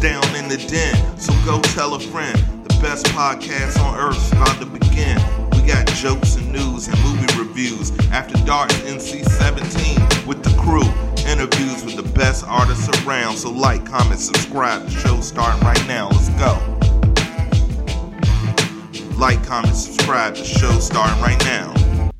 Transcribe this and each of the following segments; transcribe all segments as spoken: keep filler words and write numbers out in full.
down in the den. So go tell a friend. The best podcast on earth's about to begin. We got jokes and news and movie reviews. After Dark N C seventeen with the crew. Interviews with the best artists around. So like, comment, subscribe. The show's starting right now. Let's go. Like, comment, subscribe. The show's starting right now.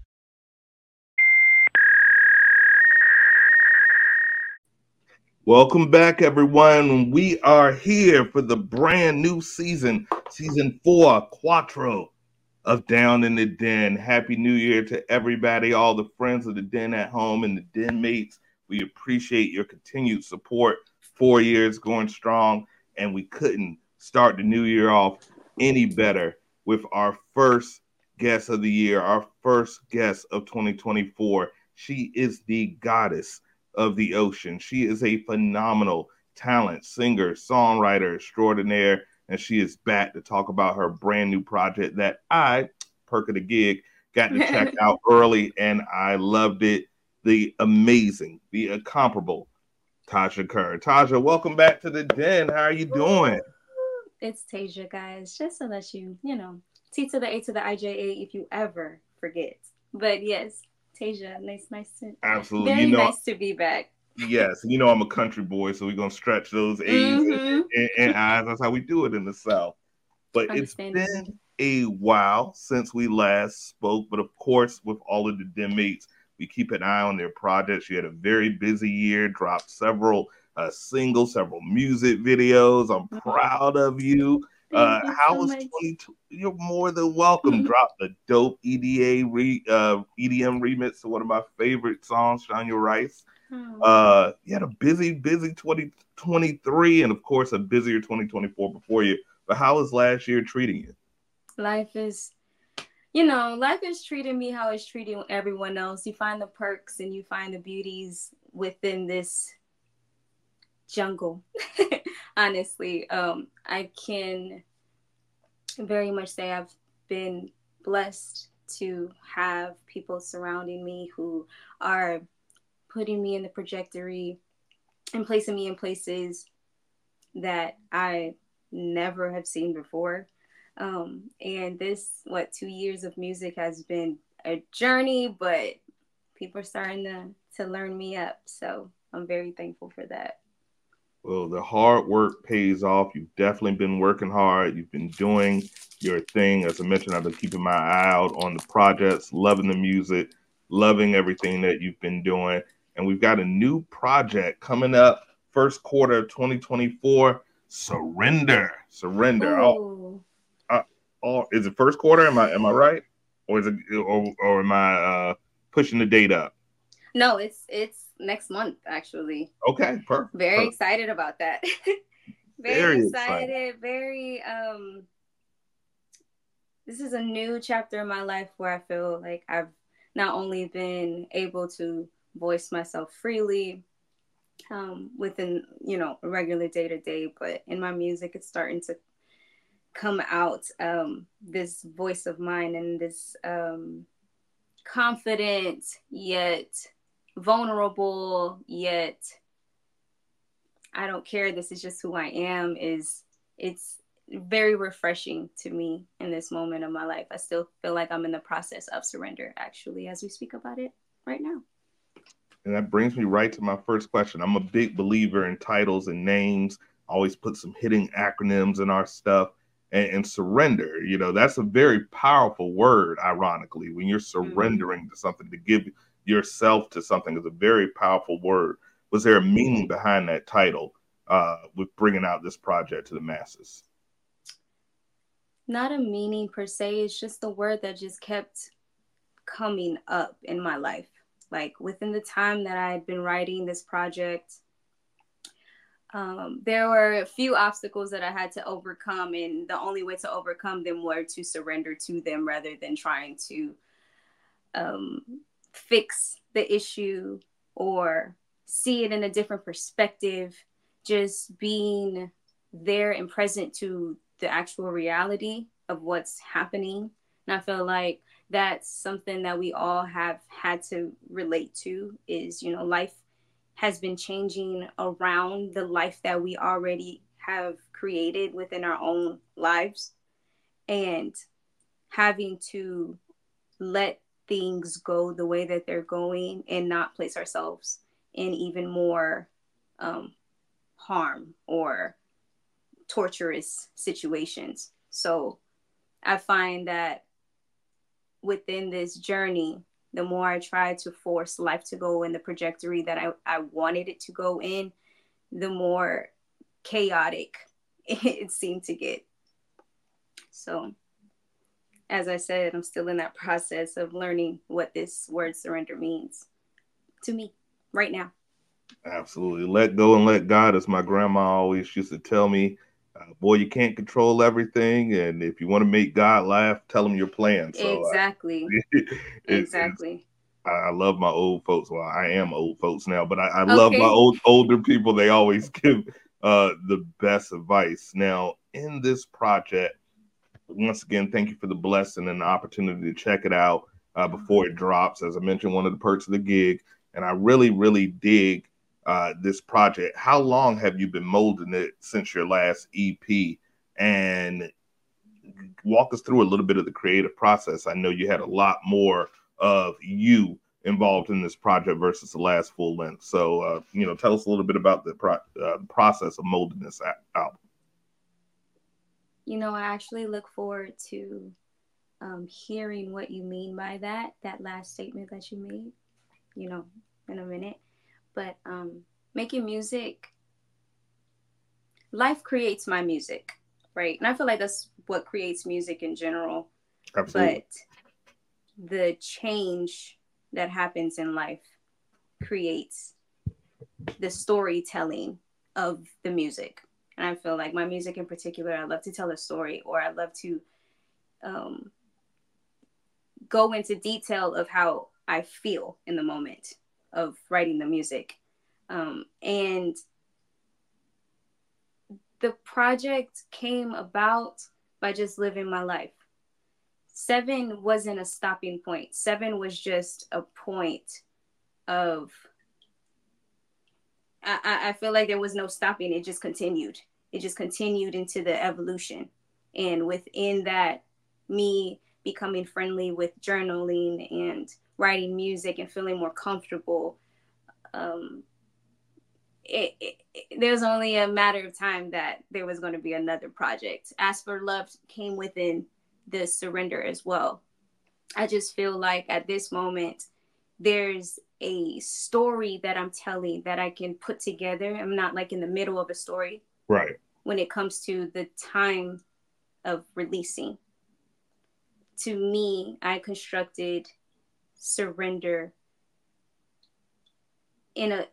Welcome back, everyone. We are here for the brand new season, season four, Quattro of Down in the Den. Happy New Year to everybody, all the friends of the Den at home and the Den mates. We appreciate your continued support. Four years going strong, and we couldn't start the new year off any better with our first guest of the year, our first guest of twenty twenty-four. She is the goddess of the ocean. She is a phenomenal talent, singer, songwriter extraordinaire, and she is back to talk about her brand new project that I, perk of the gig, got to check out early, and I loved it. The amazing, the incomparable Taja Kerr. Taja, welcome back to the Den. How are you doing? It's Taja, guys. Just to let you, you know, T to the A to the I J A if you ever forget. But yes, Taja, nice, nice to absolutely very you know, nice to be back. Yes, you know I'm a country boy, so we're gonna stretch those A's mm-hmm. and, and, and I's. That's how we do it in the South. But it's been a while since we last spoke. But of course, with all of the Den mates, we keep an eye on their projects. You had a very busy year, dropped several uh, singles, several music videos. I'm proud of you. Uh, you how so was twenty twenty? You're more than welcome. Dropped a dope E D A re, uh, E D M remix to one of my favorite songs, Shine Your Rice. Oh. Uh, you had a busy, busy twenty twenty-three, and of course a busier twenty twenty-four before you. But how was last year treating you? Life is, you know, life is treating me how it's treating everyone else. You find the perks and you find the beauties within this jungle. Honestly, um, I can very much say I've been blessed to have people surrounding me who are putting me in the trajectory and placing me in places that I never have seen before. Um, and this, what, two years of music has been a journey, but people are starting to, to learn me up. So I'm very thankful for that. Well, the hard work pays off. You've definitely been working hard. You've been doing your thing. As I mentioned, I've been keeping my eye out on the projects, loving the music, loving everything that you've been doing. And we've got a new project coming up first quarter of twenty twenty-four, Surrender. Surrender. Oh, uh, oh, is it first quarter? Am I am I right? Or is it or, or am I uh, pushing the date up? No, it's it's next month, actually. Okay, perfect. Very perfect. excited about that. very, very excited, excited. Very um this is a new chapter in my life where I feel like I've not only been able to voice myself freely um within, you know, a regular day-to-day, but in my music it's starting to come out, um this voice of mine and this um confident yet vulnerable yet I don't care, this is just who I am, is it's very refreshing to me in this moment of my life. I still feel like I'm in the process of surrender, actually, as we speak about it right now. And that brings me right to my first question. I'm a big believer in titles and names. I always put some hidden acronyms in our stuff. And, and surrender, you know, that's a very powerful word, ironically. When you're surrendering mm-hmm. to something, to give yourself to something is a very powerful word. Was there a meaning behind that title uh, with bringing out this project to the masses? Not a meaning per se. It's just a word that just kept coming up in my life. Like within the time that I had been writing this project, um, there were a few obstacles that I had to overcome. And the only way to overcome them were to surrender to them rather than trying to um, fix the issue or see it in a different perspective. Just being there and present to the actual reality of what's happening. And I feel like that's something that we all have had to relate to is, you know, life has been changing around the life that we already have created within our own lives, and having to let things go the way that they're going and not place ourselves in even more um, harm or torturous situations. So I find that within this journey, the more I try to force life to go in the trajectory that I, I wanted it to go in, the more chaotic it seemed to get. So, as I said, I'm still in that process of learning what this word surrender means to me right now. Absolutely. Let go and let God, as my grandma always used to tell me. Uh, boy, you can't control everything, and if you want to make God laugh, tell him your plan. So exactly, uh, it, exactly. I love my old folks. Well, I am old folks now, but I, I okay. love my old older people. They always give uh, the best advice. Now, in this project, once again, thank you for the blessing and the opportunity to check it out uh, before it drops. As I mentioned, one of the perks of the gig, and I really, really dig uh, this project. How long have you been molding it since your last E P? And walk us through a little bit of the creative process. I know you had a lot more of you involved in this project versus the last full length. So, uh, you know, tell us a little bit about the pro- uh, process of molding this album. You know, I actually look forward to um, hearing what you mean by that, that last statement that you made, you know, in a minute. But um, making music, life creates my music, right? And I feel like that's what creates music in general. Absolutely. But the change that happens in life creates the storytelling of the music. And I feel like my music in particular, I love to tell a story, or I love to um, go into detail of how I feel in the moment of writing the music. Um, and the project came about by just living my life. Seven wasn't a stopping point. Seven was just a point of, I, I feel like there was no stopping. It just continued. It just continued into the evolution. And within that, me becoming friendly with journaling and writing music and feeling more comfortable, um, it, it, it, there was only a matter of time that there was going to be another project. As for Love came within the surrender as well. I just feel like at this moment, there's a story that I'm telling that I can put together. I'm not like in the middle of a story. Right. When it comes to the time of releasing. To me, I constructed surrender in a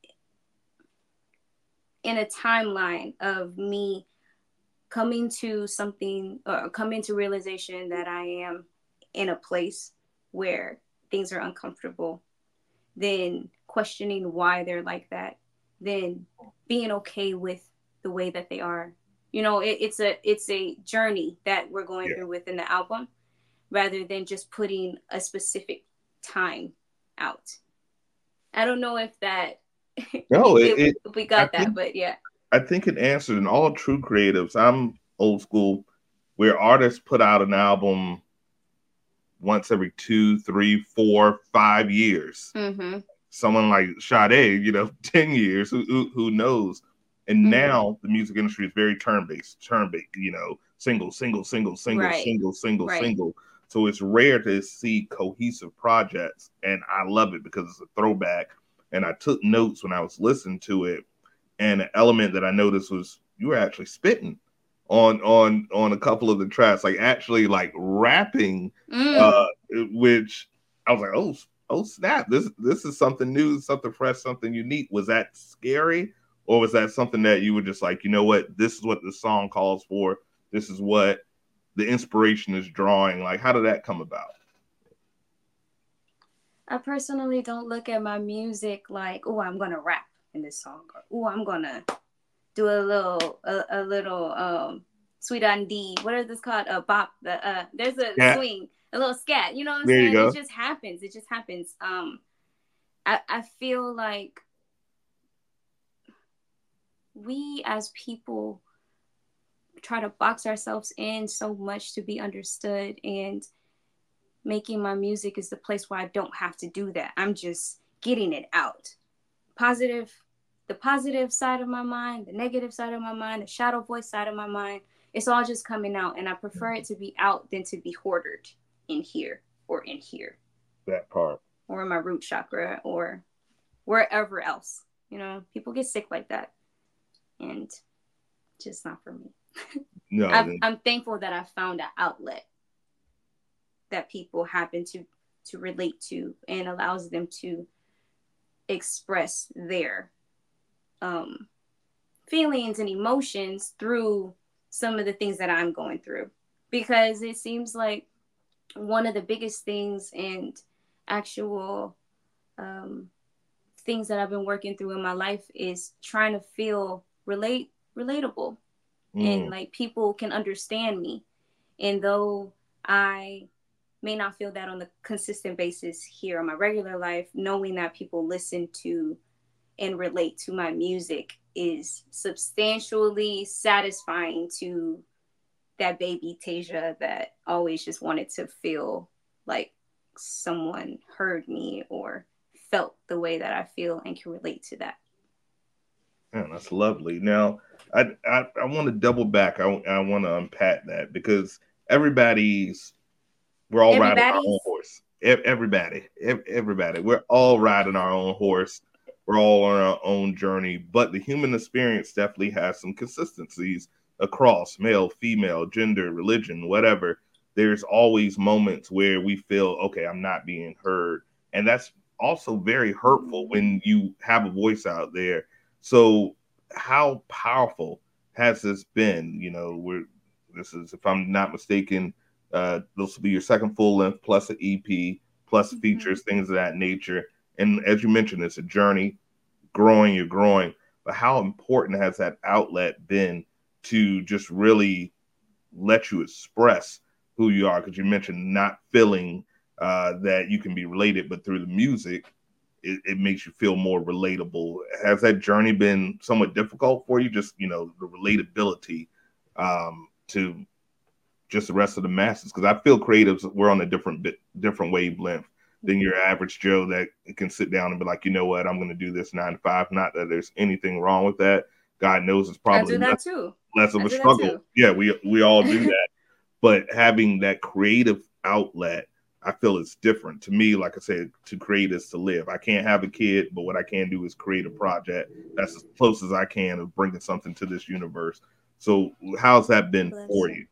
in a timeline of me coming to something or coming to realization that I am in a place where things are uncomfortable, then questioning why they're like that, then being okay with the way that they are. You know, it, it's a it's a journey that we're going yeah. through within the album, rather than just putting a specific time out. I don't know if that no, it, it, it, we got I that, think, but yeah. I think it answered. And all true creatives, I'm old school, where artists put out an album once every two, three, four, five years. Mm-hmm. Someone like Sade, you know, ten years, who, who, who knows? And mm-hmm. now the music industry is very turn-based, turn-based, you know, single, single, single, single, right. single, single, right. single. So it's rare to see cohesive projects. And I love it because it's a throwback. And I took notes when I was listening to it. And an element that I noticed was you were actually spitting on on on a couple of the tracks, like actually like rapping, mm. uh, which I was like, oh, oh snap, this this is something new, something fresh, something unique. Was that scary, or was that something that you were just like, you know what, this is what the song calls for, this is what the inspiration is drawing? Like, how did that come about? I personally don't look at my music like, oh, I'm gonna rap in this song, or oh, I'm gonna do a little a, a little um sweet on D. What is this called? A bop. The uh there's a yeah. swing, a little scat. You know what I'm there saying? You go. It just happens. It just happens. Um I, I feel like we as people try to box ourselves in so much to be understood, and making my music is the place where I don't have to do that. I'm just getting it out. Positive, the positive side of my mind, the negative side of my mind, the shadow voice side of my mind, it's all just coming out. And I prefer it to be out than to be hoarded in here or in here. That part. Or in my root chakra or wherever else. You know, people get sick like that. And just not for me. No, I'm, I'm thankful that I found an outlet that people happen to to relate to and allows them to express their um, feelings and emotions through some of the things that I'm going through. Because it seems like one of the biggest things and actual um, things that I've been working through in my life is trying to feel relate relatable mm. and like people can understand me. And though I may not feel that on the consistent basis here in my regular life, knowing that people listen to and relate to my music is substantially satisfying to that baby Tasia that always just wanted to feel like someone heard me or felt the way that I feel and can relate to that. Yeah, that's lovely. Now, I I, I want to double back. I, I want to unpack that because everybody's We're all riding our own horse. Everybody, everybody, we're all riding our own horse. We're all on our own journey, but the human experience definitely has some consistencies across male, female, gender, religion, whatever. There's always moments where we feel, okay, I'm not being heard. And that's also very hurtful when you have a voice out there. So how powerful has this been? You know, we're, this is, if I'm not mistaken, Uh, this will be your second full length plus an E P plus mm-hmm. features, things of that nature. And as you mentioned, it's a journey, growing, you're growing. But how important has that outlet been to just really let you express who you are? Because you mentioned not feeling uh, that you can be related, but through the music, it, it makes you feel more relatable. Has that journey been somewhat difficult for you? Just, you know, the relatability um, to just the rest of the masses, because I feel creatives, we're on a different bit, different wavelength than your average Joe that can sit down and be like, you know what, I'm going to do this nine to five. Not that there's anything wrong with that. God knows it's probably I do that less, too. less of I a struggle. Yeah, we we all do that. But having that creative outlet, I feel it's different. To me, like I said, to create is to live. I can't have a kid, but what I can do is create a project. That's as close as I can of bringing something to this universe. So how's that been Bless for you?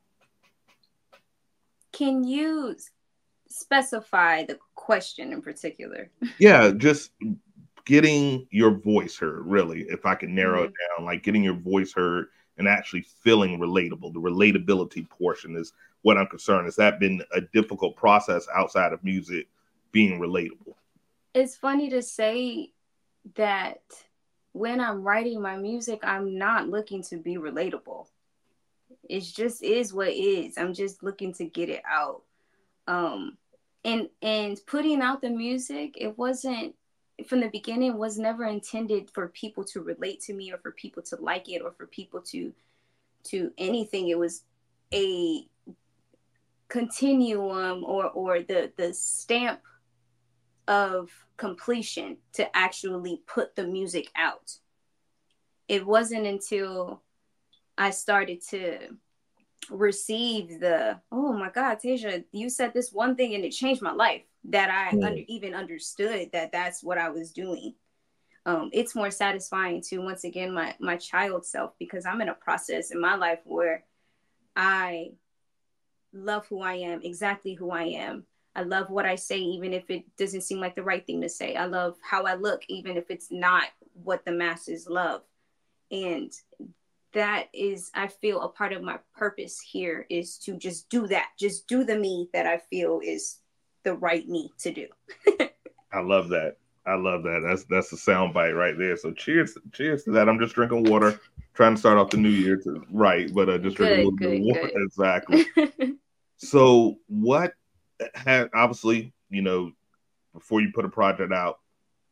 Can you specify the question in particular? Yeah, just getting your voice heard, really, if I can narrow mm-hmm. it down, like getting your voice heard and actually feeling relatable. The relatability portion is what I'm concerned. Has that been a difficult process outside of music being relatable? It's funny to say that when I'm writing my music, I'm not looking to be relatable. It just is what it is. I'm just looking to get it out. Um, and and putting out the music, it wasn't, from the beginning, was never intended for people to relate to me or for people to like it or for people to, to anything. It was a continuum or, or the, the stamp of completion to actually put the music out. It wasn't until I started to receive the, oh my God, Tasia, you said this one thing and it changed my life, that I mm. under, even understood that that's what I was doing. Um, it's more satisfying to, once again, my, my child self, because I'm in a process in my life where I love who I am, exactly who I am. I love what I say, even if it doesn't seem like the right thing to say. I love how I look, even if it's not what the masses love. And that is, I feel, a part of my purpose here is to just do that. Just do the me that I feel is the right me to do. I love that. I love that. That's that's a sound bite right there. So cheers, cheers to that. I'm just drinking water, trying to start off the new year to right, but uh, just drinking a little good, bit of water. Good. Exactly. So what had, obviously, you know, before you put a project out,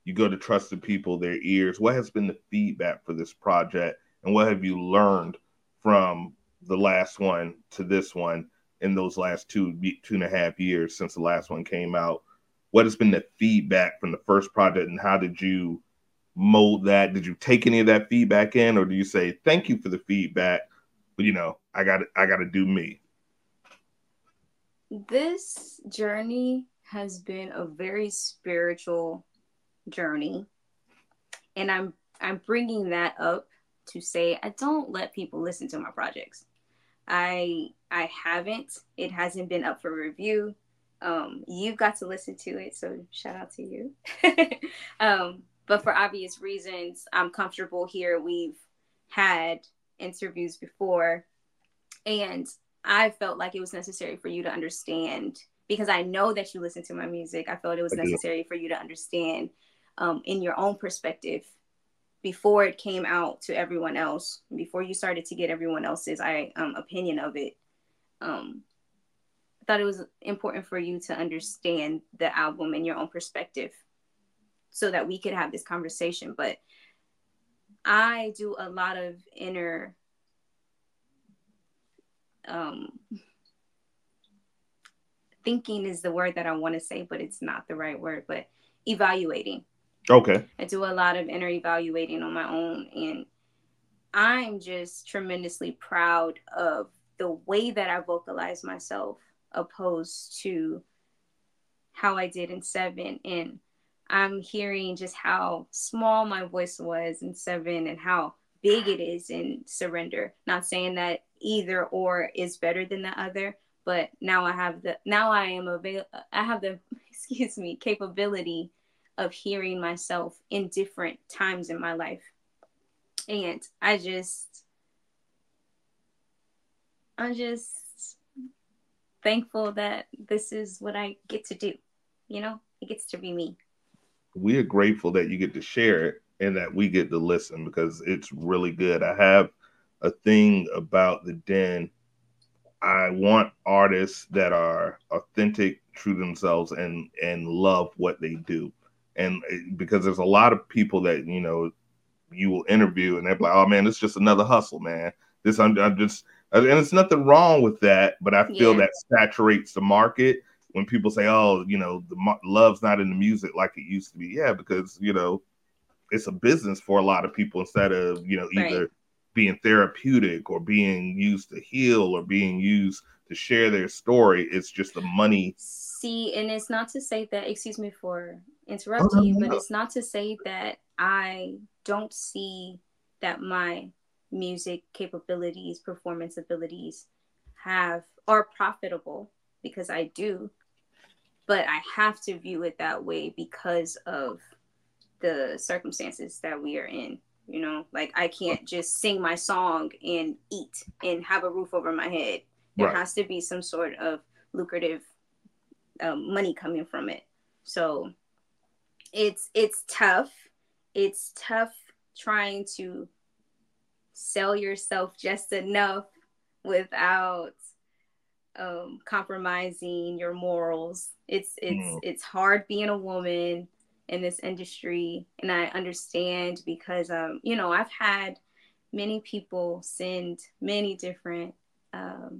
you go to trusted people, their ears. What has been the feedback for this project, and what have you learned from the last one to this one in those last two two and a half years since the last one came out? What has been the feedback from the first project, and how did you mold that? Did you take any of that feedback in, or do you say thank you for the feedback, but you know, I got I got to do me? This journey has been a very spiritual journey, and I'm I'm bringing that up to say I don't let people listen to my projects. I I haven't. It hasn't been up for review. Um, you've got to listen to it, so shout out to you. um, but for obvious reasons, I'm comfortable here. We've had interviews before, and I felt like it was necessary for you to understand, because I know that you listen to my music. I felt it was necessary for you to understand um, in your own perspective before it came out to everyone else, before you started to get everyone else's I, um, opinion of it. Um, I thought it was important for you to understand the album in your own perspective so that we could have this conversation. But I do a lot of inner um, thinking is the word that I want to say, but it's not the right word, but evaluating. Okay. I do a lot of inner evaluating on my own, and I'm just tremendously proud of the way that I vocalize myself opposed to how I did in Seven. And I'm hearing just how small my voice was in Seven and how big it is in Surrender. Not saying that either or is better than the other, but now I have the now I am avail I have the excuse me capability of hearing myself in different times in my life. And I just I'm just thankful that this is what I get to do. You know, it gets to be me. We are grateful that you get to share it and that we get to listen, because it's really good. I have a thing about the Den. I want artists that are authentic, true to themselves, and and love what they do. And because there's a lot of people that, you know, you will interview and they're like, oh man, it's just another hustle, man. This I'm, I'm just, and it's nothing wrong with that, but I feel yeah. that saturates the market when people say, oh, you know, the love's not in the music like it used to be. Yeah, because, you know, it's a business for a lot of people instead of, you know, either right. being therapeutic or being used to heal or being used to share their story. It's just the money. See, and it's not to say that, excuse me for interrupting oh, no, you, no. but it's not to say that I don't see that my music capabilities, performance abilities have are profitable, because I do, but I have to view it that way because of the circumstances that we are in. You know, like I can't just sing my song and eat and have a roof over my head. There right. has to be some sort of lucrative um, money coming from it. So it's it's tough. It's tough trying to sell yourself just enough without um, compromising your morals. It's it's mm. it's hard being a woman in this industry, and I understand because um, you know, I've had many people send many different um,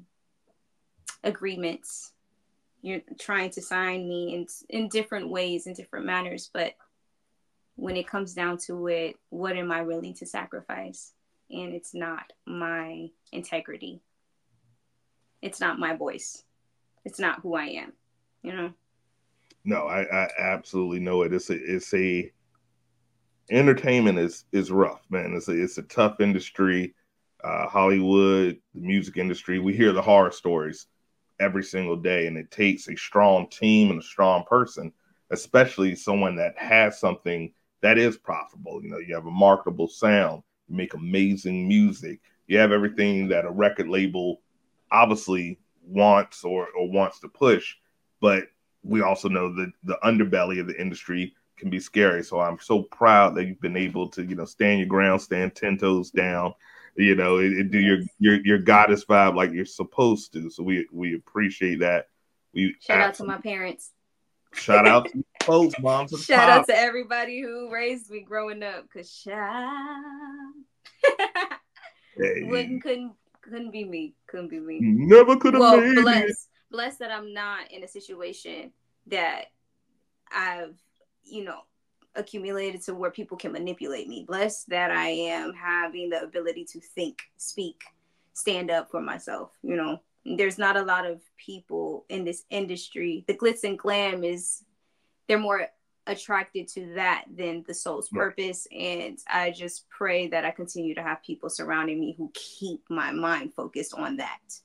agreements. You're trying to sign me in in different ways, in different manners, but when it comes down to it, what am I willing to sacrifice? And it's not my integrity. It's not my voice. It's not who I am, you know? No, I, I absolutely know it. It's a, it's a, entertainment is, is rough, man. It's a, it's a tough industry. Uh, Hollywood, the music industry, we hear the horror stories every single day, and it takes a strong team and a strong person, especially someone that has something that is profitable. You know, you have a marketable sound, you make amazing music, you have everything that a record label obviously wants or, or wants to push, but we also know that the underbelly of the industry can be scary. So I'm so proud that you've been able to, you know, stand your ground, stand ten toes down, you know, and, and do your, your your goddess vibe like you're supposed to. So we we appreciate that. We shout out to my parents. Shout out, post, moms of Shout pop. out to everybody who raised me growing up, cause child Hey. wouldn't couldn't couldn't be me. Couldn't be me. Never could have well, made bless, it. Blessed that I'm not in a situation that I've, you know, accumulated to where people can manipulate me. Blessed that I am having the ability to think, speak, stand up for myself. You know, there's not a lot of people in this industry. The glitz and glam is, they're more attracted to that than the soul's purpose. And I just pray that I continue to have people surrounding me who keep my mind focused on that.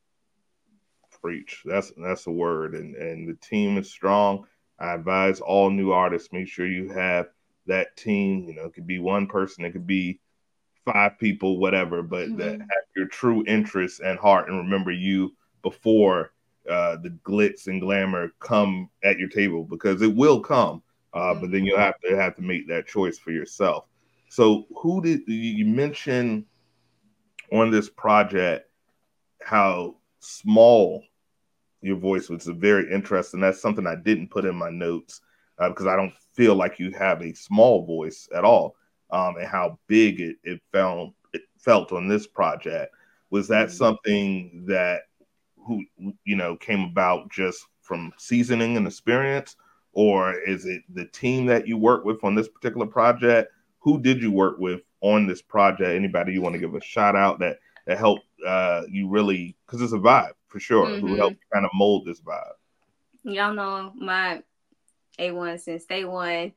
Preach. That's that's a word. And and the team is strong. I advise all new artists, make sure you have that team. You know, it could be one person, it could be five people, whatever, but mm-hmm. that have your true interests and heart and remember you before uh, the glitz and glamour come at your table, because it will come. Uh, mm-hmm. But then you'll have to have to make that choice for yourself. So who did you mention on this project how small your voice was? Very interesting. That's something I didn't put in my notes uh, because I don't feel like you have a small voice at all. Um, and how big it, it felt it felt on this project. Was that mm-hmm. something that who you know came about just from seasoning and experience, or is it the team that you work with on this particular project? Who did you work with on this project? Anybody you want to give a shout out that that helped uh, you really, because it's a vibe for sure. Mm-hmm. Who helped kind of mold this vibe? Y'all know my A one since day one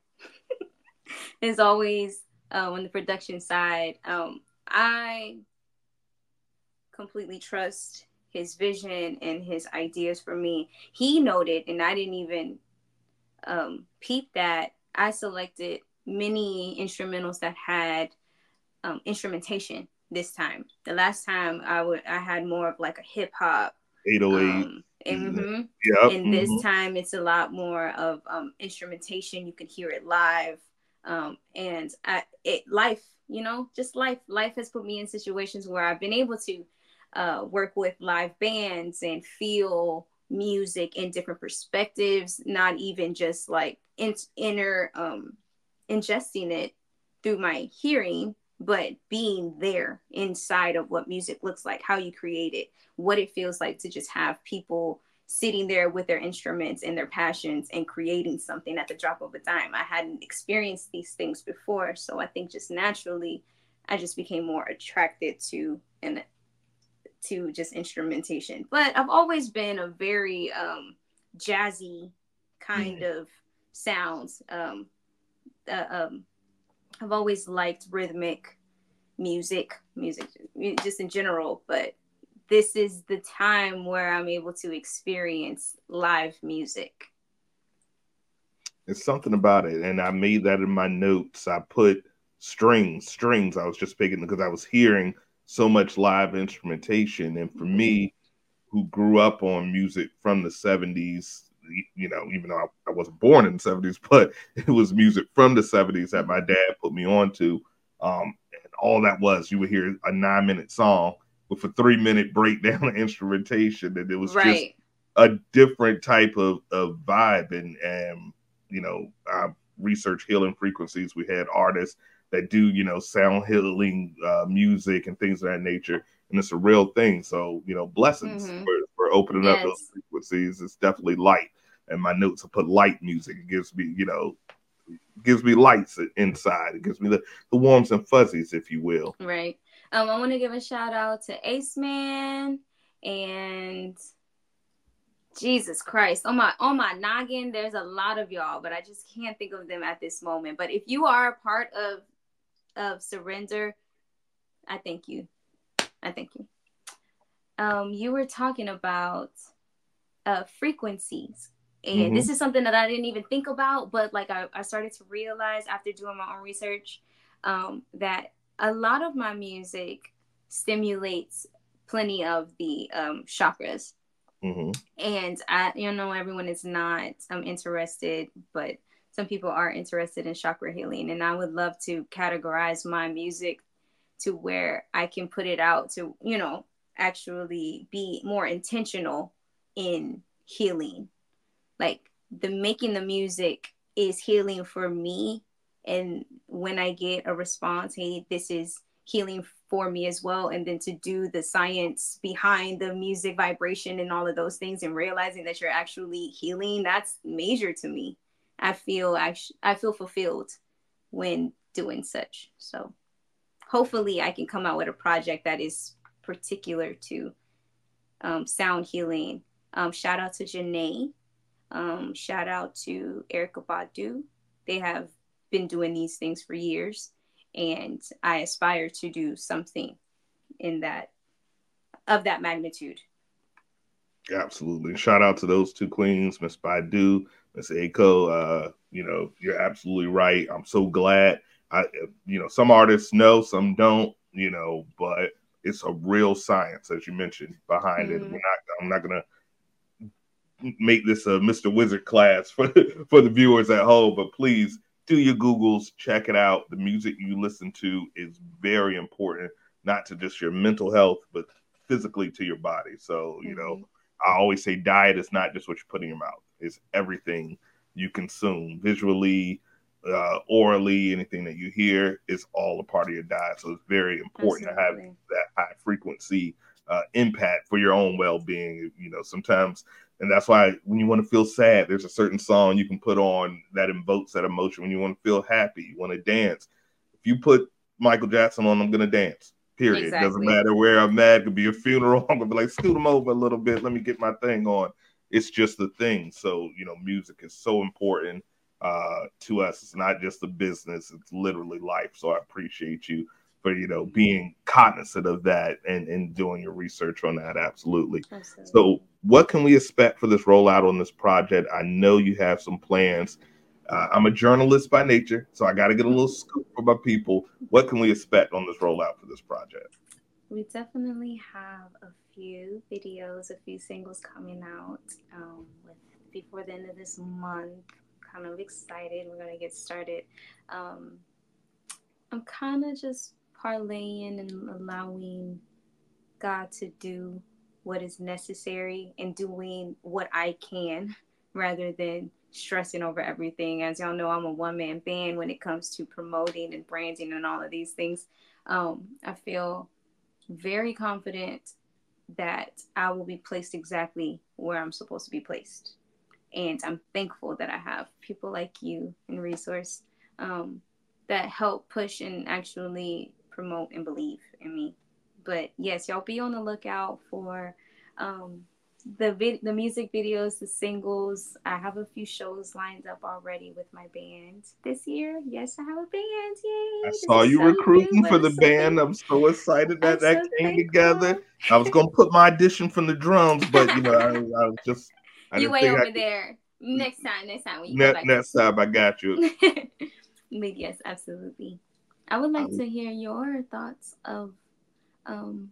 is always uh, on the production side. Um, I completely trust his vision and his ideas for me. He noted, and I didn't even um, peep that I selected many instrumentals that had um, instrumentation this time. The last time I would, I had more of like a hip hop. eight oh eight. Um, mm-hmm. Yep. And this mm-hmm. time it's a lot more of um, instrumentation. You can hear it live. Um, and I, it life, you know, just life. Life has put me in situations where I've been able to uh, work with live bands and feel music in different perspectives, not even just like in, inner um, ingesting it through my hearing, but being there inside of what music looks like, how you create it, what it feels like to just have people sitting there with their instruments and their passions and creating something at the drop of a dime. I hadn't experienced these things before. So I think just naturally, I just became more attracted to and to just instrumentation. But I've always been a very um, jazzy kind mm. of sounds. Um, uh, um, I've always liked rhythmic music, music just in general, but this is the time where I'm able to experience live music. It's something about it. And I made that in my notes. I put strings, strings. I was just picking because I was hearing so much live instrumentation. And for me, who grew up on music from the seventies, you know, even though I, I wasn't born in the seventies, but it was music from the seventies that my dad put me on to. Um, and all that was, you would hear a nine minute song with a three minute breakdown of instrumentation. And it was right. just a different type of, of vibe. And, and, you know, I researched healing frequencies. We had artists that do, you know, sound healing uh, music and things of that nature. And it's a real thing. So, you know, blessings mm-hmm. for, for opening yes. up those frequencies. It's definitely light. And my notes, I put light music. It gives me, you know, gives me lights inside. It gives me the, the warms and fuzzies, if you will. Right. Um, I want to give a shout out to Ace Man and Jesus Christ. On my on my noggin, there's a lot of y'all, but I just can't think of them at this moment. But if you are a part of of Surrender, I thank you. I thank you. Um, you were talking about uh, frequencies. And mm-hmm. this is something that I didn't even think about, but like I, I started to realize after doing my own research um, that a lot of my music stimulates plenty of the um, chakras. Mm-hmm. And I, you know, everyone is not um, interested, but some people are interested in chakra healing. And I would love to categorize my music to where I can put it out to, you know, actually be more intentional in healing. Like the making the music is healing for me. And when I get a response, hey, this is healing for me as well. And then to do the science behind the music vibration and all of those things and realizing that you're actually healing, that's major to me. I feel actually, I feel fulfilled when doing such. So hopefully I can come out with a project that is particular to um, sound healing. Um, shout out to Janae. Um, shout out to Erykah Badu. They have been doing these things for years, and I aspire to do something in that of that magnitude. Absolutely. Shout out to those two queens, Miss Badu, Miss Aiko. Uh, you know, you're absolutely right. I'm so glad. I, you know, some artists know, some don't. You know, but it's a real science, as you mentioned, behind mm-hmm. it. We're not. I'm not gonna make this a Mister Wizard class for for the viewers at home, but please do your Googles, check it out. The music you listen to is very important, not to just your mental health, but physically to your body. So, you mm-hmm. know, I always say diet is not just what you put in your mouth. It's everything you consume, visually, uh, orally, anything that you hear is all a part of your diet. So it's very important Absolutely. to have that high frequency uh, impact for your own well-being. You know, sometimes, and that's why when you want to feel sad, there's a certain song you can put on that invokes that emotion. When you want to feel happy, you want to dance. If you put Michael Jackson on, I'm going to dance. Period. Exactly. Doesn't matter where I'm at. It could be a funeral. I'm going to be like, scoot them over a little bit. Let me get my thing on. It's just the thing. So, you know, music is so important uh, to us. It's not just a business. It's literally life. So I appreciate you for, you know, being cognizant of that and, and doing your research on that. Absolutely. Absolutely. So what can we expect for this rollout on this project? I know you have some plans. Uh, I'm a journalist by nature, so I got to get a little scoop for my people. What can we expect on this rollout for this project? We definitely have a few videos, a few singles coming out um, with, before the end of this month. Kind of excited. We're going to get started. Um, I'm kind of just parlaying and allowing God to do what is necessary and doing what I can rather than stressing over everything. As y'all know, I'm a one-man band when it comes to promoting and branding and all of these things. Um, I feel very confident that I will be placed exactly where I'm supposed to be placed. And I'm thankful that I have people like you and Resource um, that help push and actually promote and believe in me. But yes, y'all be on the lookout for um, the vid- the music videos, the singles. I have a few shows lined up already with my band this year. Yes, I have a band. Yay! I saw you so recruiting new, for the band. I'm so excited that I'm that so came thankful. together. I was going to put my addition from the drums, but, you know, I, I was just... I you way over there. Next time, next time. When you ne- next time, I got you. But yes, absolutely. I would like um, to hear your thoughts of... Um,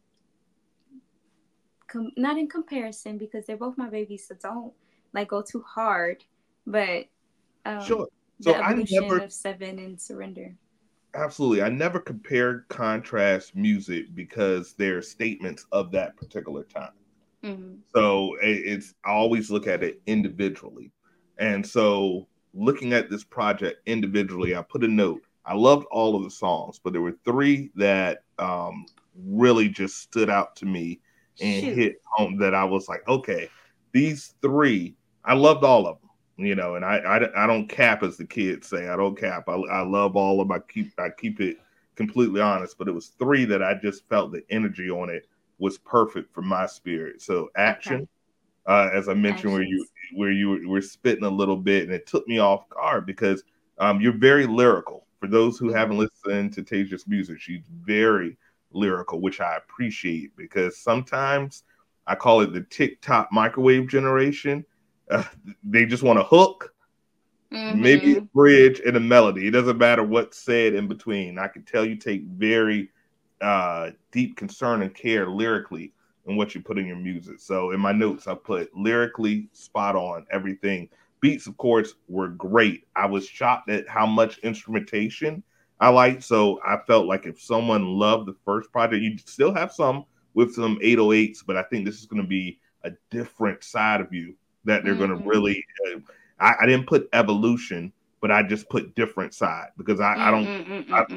com- not in comparison because they're both my babies, so don't like go too hard. But um, sure. So the evolution I never of Seven and Surrender. Absolutely, I never compare contrast music because they're statements of that particular time. Mm-hmm. So it, it's I always look at it individually, and so looking at this project individually, I put a note. I loved all of the songs, but there were three that um, really just stood out to me and Shoot. hit home that I was like, okay, these three, I loved all of them, you know, and I, I, I don't cap, as the kids say, I don't cap. I, I love all of them. I keep, I keep it completely honest, but it was three that I just felt the energy on it was perfect for my spirit. So Action, okay. uh, as I mentioned, Actions. where you, where you were, were spitting a little bit, and it took me off guard because um, you're very lyrical. For those who mm-hmm. haven't listened to Tasia's music, she's very lyrical, which I appreciate because sometimes I call it the TikTok microwave generation. Uh, they just want a hook, mm-hmm. maybe a bridge and a melody. It doesn't matter what's said in between. I can tell you take very uh, deep concern and care lyrically in what you put in your music. So in my notes, I put lyrically spot on everything. Beats, of course, were great. I was shocked at how much instrumentation I liked. So I felt like if someone loved the first project, you still have some with some eight oh eights, but I think this is going to be a different side of you that they're mm-hmm. going to really. Uh, I, I didn't put evolution but I just put different side because I, I don't. I, I,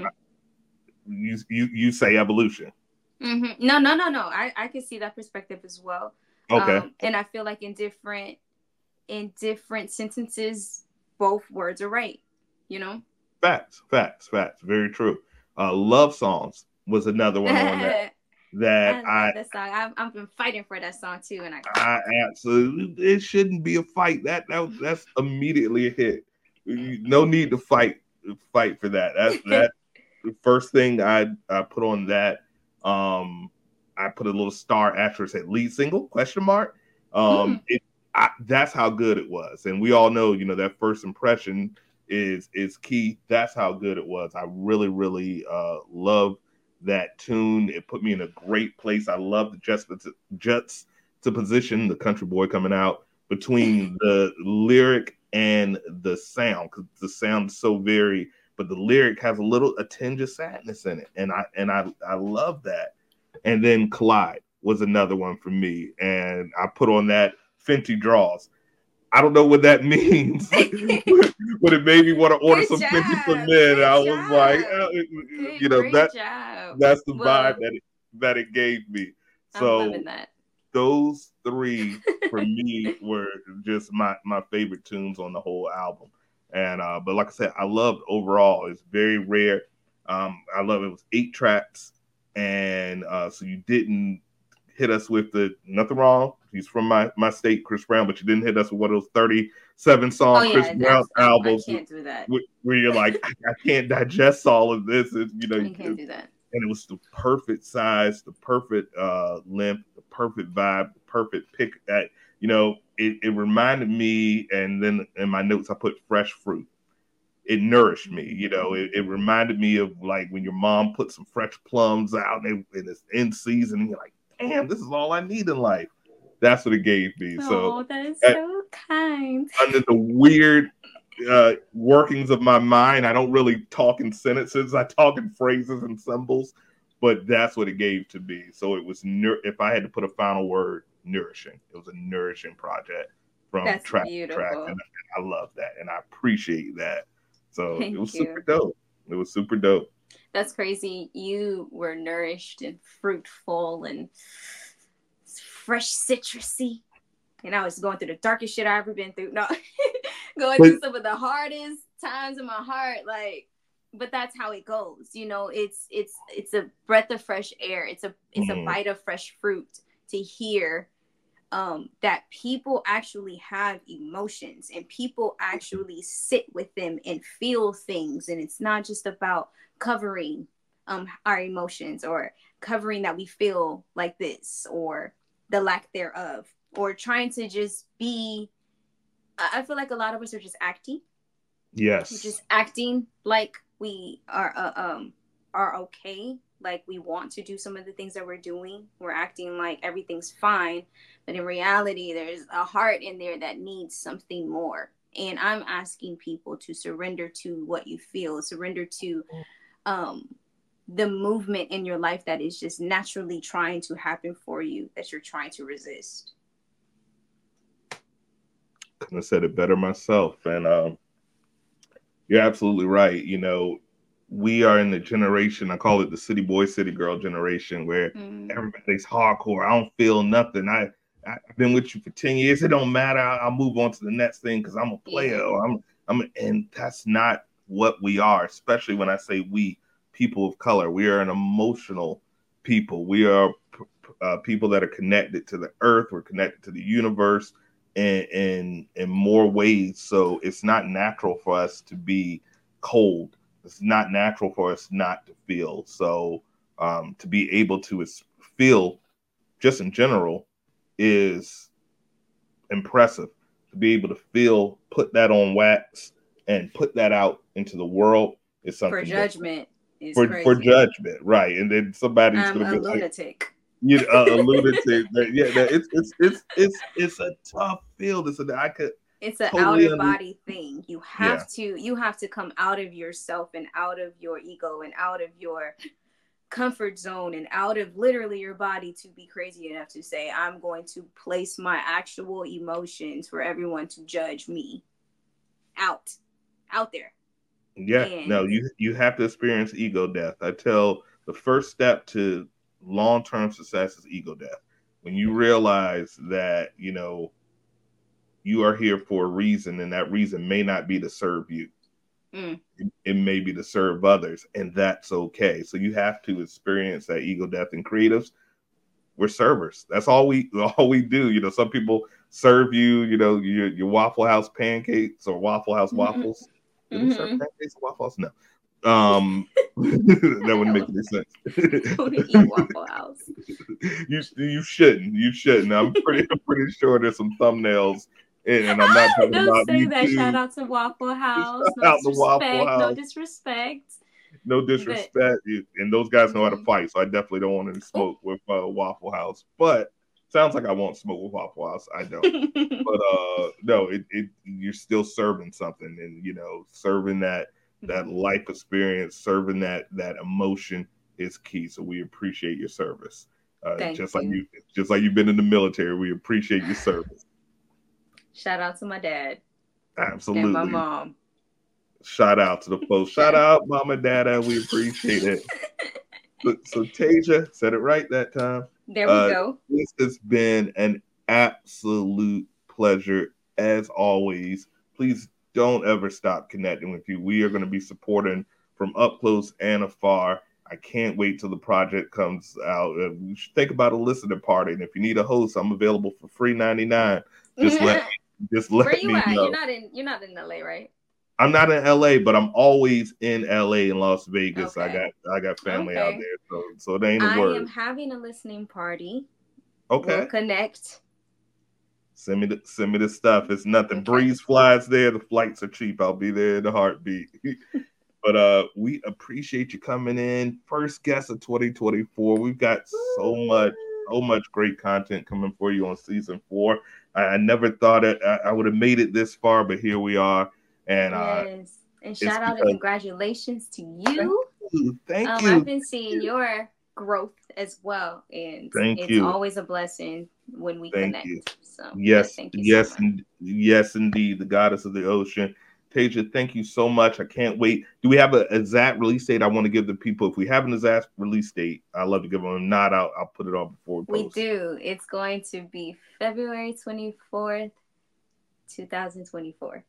you you you say evolution. Mm-hmm. No, no, no, no. I I can see that perspective as well. Okay. Um, and I feel like in different in different sentences, both words are right. You know. Facts, facts, facts. Very true. Uh, Love Songs was another one on that. That I I, love that song. I've, I've been fighting for that song too, and I. I absolutely. It shouldn't be a fight. That that that's immediately a hit. No need to fight fight for that. That's that. The first thing I I put on that. Um, I put a little star asterisk at lead single question mark. Um, mm. it I, that's how good it was, and we all know, you know, that first impression is is key. That's how good it was. I really, really uh, love that tune. It put me in a great place. I love the just Jets to position the country boy coming out between the lyric and the sound, because the sound is so very, but the lyric has a little a tinge of sadness in it, and I and I I love that. And then Collide was another one for me, and I put on that Fenty Draws. I don't know what that means, but it made me want to order Good some job. Fenty for men. Good I was job. like, oh, Good, you know, that job. that's the well, vibe that it, that it gave me. So I'm loving that. Those three for me were just my my favorite tunes on the whole album. And uh, but like I said, I loved overall. It's very rare. Um, I love it. It was eight tracks, and uh, so you didn't hit us with the nothing wrong. He's from my, my state, Chris Brown, but you didn't hit us with one of those thirty-seven song oh, Chris yeah, Brown albums. I can't do that. Where you're like, I, I can't digest all of this. It, you know, you can't do that. And it was the perfect size, the perfect uh, length, the perfect vibe, the perfect pick. At you know, it, it reminded me, and then in my notes I put fresh fruit. It nourished me, you know. It, it reminded me of like when your mom put some fresh plums out and, and it's in season, and you're like, damn, this is all I need in life. That's what it gave me. Oh, so that is so uh, kind. Under the weird uh, workings of my mind, I don't really talk in sentences. I talk in phrases and symbols, but that's what it gave to me. So it was, if I had to put a final word, nourishing. It was a nourishing project from that's track beautiful. to track, and I love that, and I appreciate that. So Thank it was you. super dope. It was super dope. That's crazy. You were nourished and fruitful and fresh citrusy. And I was going through the darkest shit I've ever been through. No, going through some of the hardest times in my heart. Like, but that's how it goes. You know, it's it's it's a breath of fresh air. It's a it's mm. a bite of fresh fruit to hear um, that people actually have emotions and people actually sit with them and feel things. And it's not just about covering um, our emotions or covering that we feel like this or the lack thereof, or trying to just be, I feel like a lot of us are just acting. Yes. We're just acting like we are uh, um are okay, like we want to do some of the things that we're doing. We're acting like everything's fine, but in reality, there's a heart in there that needs something more. And I'm asking people to surrender to what you feel, surrender to um the movement in your life that is just naturally trying to happen for you, that you're trying to resist. Couldn't have said it better myself. And um, you're absolutely right. You know, we are in the generation, I call it the city boy, city girl generation, where mm. everybody's hardcore. I don't feel nothing. I, I've been with you for ten years. It don't matter. I'll move on to the next thing because I'm a player. Yeah. I'm, I'm, and that's not what we are, especially when I say we, people of color. We are an emotional people. We are uh, people that are connected to the earth. We're connected to the universe in, in, in more ways. So it's not natural for us to be cold. It's not natural for us not to feel. So um, to be able to feel just in general is impressive. To be able to feel, put that on wax and put that out into the world is something for judgment. Is for, crazy. for judgment, right? And then somebody's I'm going to a be lunatic. Like, you know, a, a lunatic. Yeah, it's it's it's it's it's a tough field. It's a I could. It's an totally outer body under- thing. You have yeah. to you have to come out of yourself and out of your ego and out of your comfort zone and out of literally your body to be crazy enough to say, I'm going to place my actual emotions for everyone to judge me out. out there. Yeah, and... no, you you have to experience ego death. I tell the first step to long-term success is ego death. When you realize that, you know, you are here for a reason, and that reason may not be to serve you. Mm. It, it may be to serve others, and that's okay. So you have to experience that ego death. And creatives, we're servers. That's all we all we do. You know, some people serve you, you know, your, your Waffle House pancakes or Waffle House waffles. Do mm-hmm. they serve pancakes or waffles? No. Um, that wouldn't make any sense. Don't eat Waffle House. You you shouldn't. You shouldn't. I'm pretty I'm pretty sure there's some thumbnails. And, and I'm not talking Don't about say that. Too. Shout out to Waffle House. No out disrespect. Waffle House. No disrespect. No disrespect. But... And those guys know how to fight, so I definitely don't want any smoke with uh, Waffle House. But sounds like I won't smoke with Waffle House. I don't. But uh, no, it, it you're still serving something, and you know, serving that that life experience, serving that that emotion is key. So we appreciate your service. Uh, just you. like you, just like you've been in the military, we appreciate your service. Shout out to my dad. Absolutely. And my mom. Shout out to the folks. Shout out, Mama, Dada. We appreciate it. so, so Tasia said it right that time. There we uh, go. This has been an absolute pleasure, as always. Please don't ever stop connecting with you. We are going to be supporting from up close and afar. I can't wait till the project comes out. Uh, we should think about a listener party. And if you need a host, I'm available for free ninety-nine. Just let Just let Where you me at? know. You're not in. You're not in L A, right? I'm not in L A, but I'm always in L A and Las Vegas. Okay. I got I got family okay. out there, so so it ain't a I word. I am having a listening party. Okay. We'll connect. Send me the send me the stuff. It's nothing. Okay. Breeze flies there. The flights are cheap. I'll be there in a heartbeat. But uh, we appreciate you coming in. First guest of twenty twenty-four. We've got so much so much great content coming for you on season four. I never thought it, I, I would have made it this far, but here we are. And yes, uh, and shout out because... and congratulations to you. Thank you. Thank um, you. I've been seeing your growth as well, and thank it's you. always a blessing when we thank connect. You. So yes, thank you yes, so much. and, yes, indeed, the goddess of the ocean. Tasia, thank you so much. I can't wait. Do we have an exact release date? I want to give the people, if we have an exact release date, I love to give them a nod out. I'll put it on before we post. We do. It's going to be February twenty-fourth, twenty twenty-four.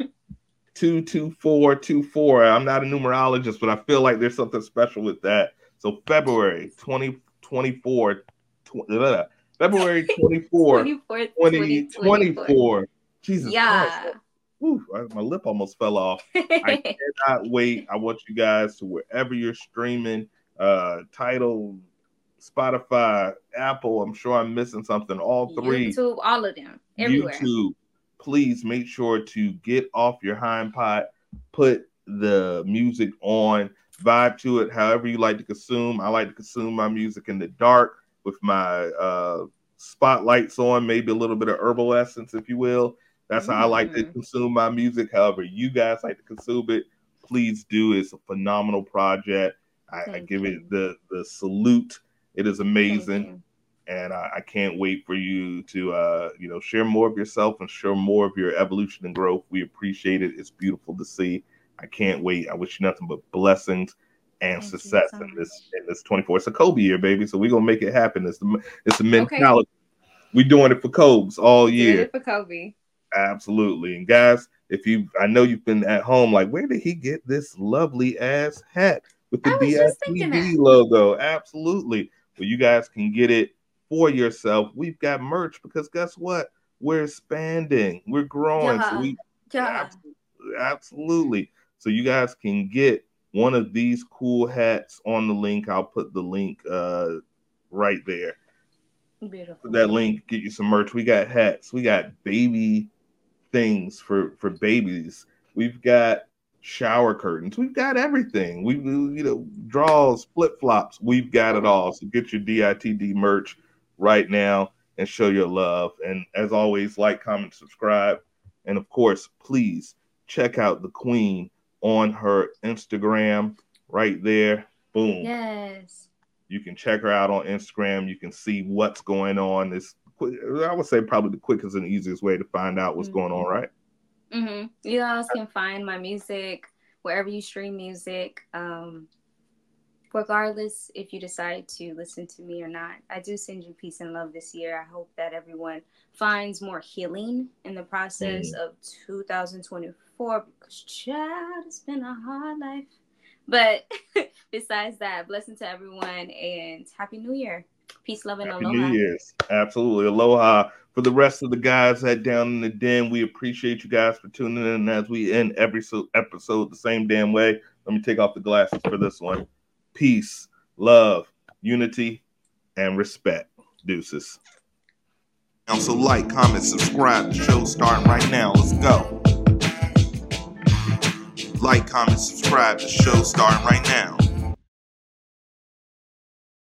two two four two four. I'm not a numerologist, but I feel like there's something special with that. So February twenty twenty-four, tw- February twenty-fourth, twenty twenty-four. Jesus yeah. Christ. Whew, my lip almost fell off. I cannot wait. I want you guys to, wherever you're streaming, uh, Tidal, Spotify, Apple, I'm sure I'm missing something, all three. YouTube, all of them, everywhere. YouTube, please make sure to get off your hind pot, put the music on, vibe to it however you like to consume. I like to consume my music in the dark with my uh, spotlights on, maybe a little bit of herbal essence, if you will. That's how mm. I like to consume my music. However you guys like to consume it, please do. It's a phenomenal project. I, I give you. it the, the salute. It is amazing. And I, I can't wait for you to, uh, you know, share more of yourself and share more of your evolution and growth. We appreciate it. It's beautiful to see. I can't wait. I wish you nothing but blessings and Thank success so in this in this twenty-four. It's a Kobe year, baby. So we're gonna make it happen. It's the it's the mentality. Okay. We're doing it for Cobes all year. Doing it for Kobe. Absolutely. And guys, if you, I know you've been at home like, where did he get this lovely ass hat with the D I T V logo? Absolutely. Well, you guys can get it for yourself. We've got merch because guess what? We're expanding. We're growing. Yeah. So we, yeah. Absolutely, absolutely. So you guys can get one of these cool hats on the link. I'll put the link uh, right there. Beautiful. Put that link, get you some merch. We got hats. We got baby things for for babies. We've got shower curtains. We've got everything. We, you know, draws, flip flops. We've got it all. So get your D I T D merch right now and show your love. And as always, like, comment, subscribe, and of course, please check out the Queen on her Instagram right there. Boom. Yes. You can check her out on Instagram. You can see what's going on. It's, I would say, probably the quickest and easiest way to find out what's mm-hmm. going on, right? Mm-hmm. You guys can find my music wherever you stream music. Um, regardless if you decide to listen to me or not, I do send you peace and love this year. I hope that everyone finds more healing in the process mm. of two thousand twenty-four, because child, it's been a hard life. But besides that, blessing to everyone and Happy New Year. Peace, love, and Happy aloha. New Year's. Absolutely. Aloha. For the rest of the guys at Down in the Den, we appreciate you guys for tuning in as we end every episode the same damn way. Let me take off the glasses for this one. Peace, love, unity, and respect. Deuces. So like, comment, subscribe. The show's starting right now. Let's go. Like, comment, subscribe. The show's starting right now.